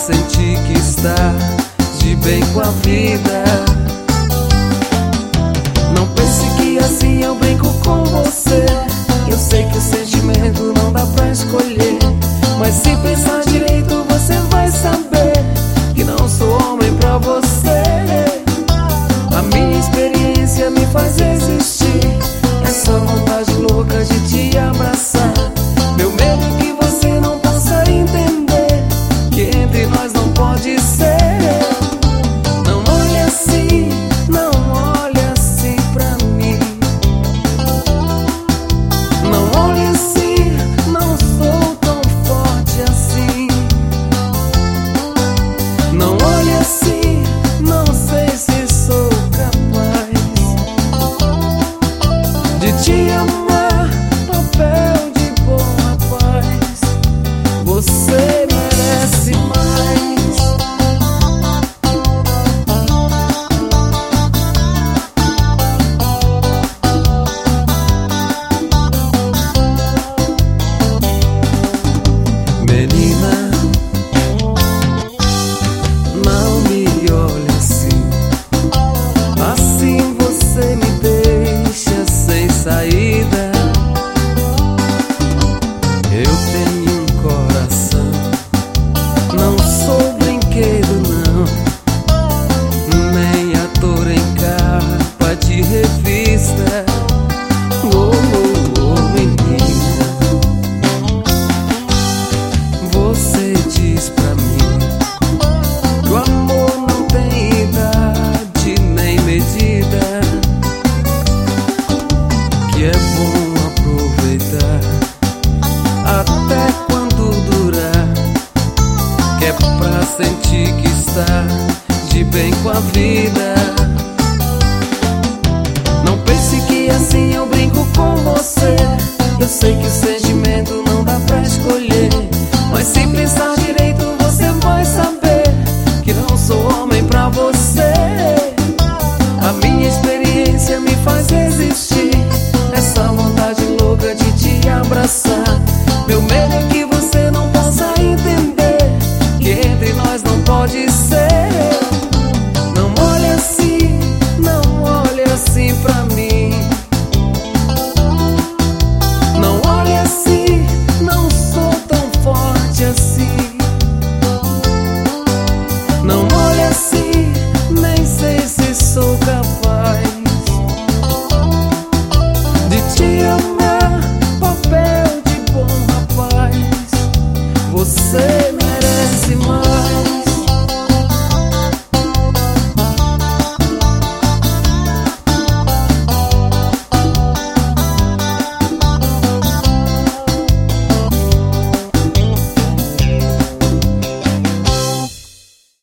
sentir que está de bem com a vida. Não pense que assim eu brinco com você. Eu sei que o sentimento não dá pra escolher, mas se pensar direito você vai saber que não sou homem pra você. A minha experiência me faz existir essa vontade louca de te abraçar. Meu medo é que você não possa entender que entre nós não pode ser. Não olhe assim, não olhe assim pra mim. Não olhe assim, não sou tão forte assim. Não olhe assim, não sei se sou capaz de te amar, papel de bom rapaz. Você merece mais. Menina, não me olhe assim. Assim você me deixa sem saída. Eu tenho um coração, não sou brinquedo não, nem ator em capa de revista. Oh, oh, oh, menina, você diz pra mim que o amor não tem idade nem medida, que é bom aproveitar até quando durar, que é pra sentir que está de bem com a vida. Não pense que assim eu brinco com você. Eu sei que o sentimento não dá pra escolher, mas se pensar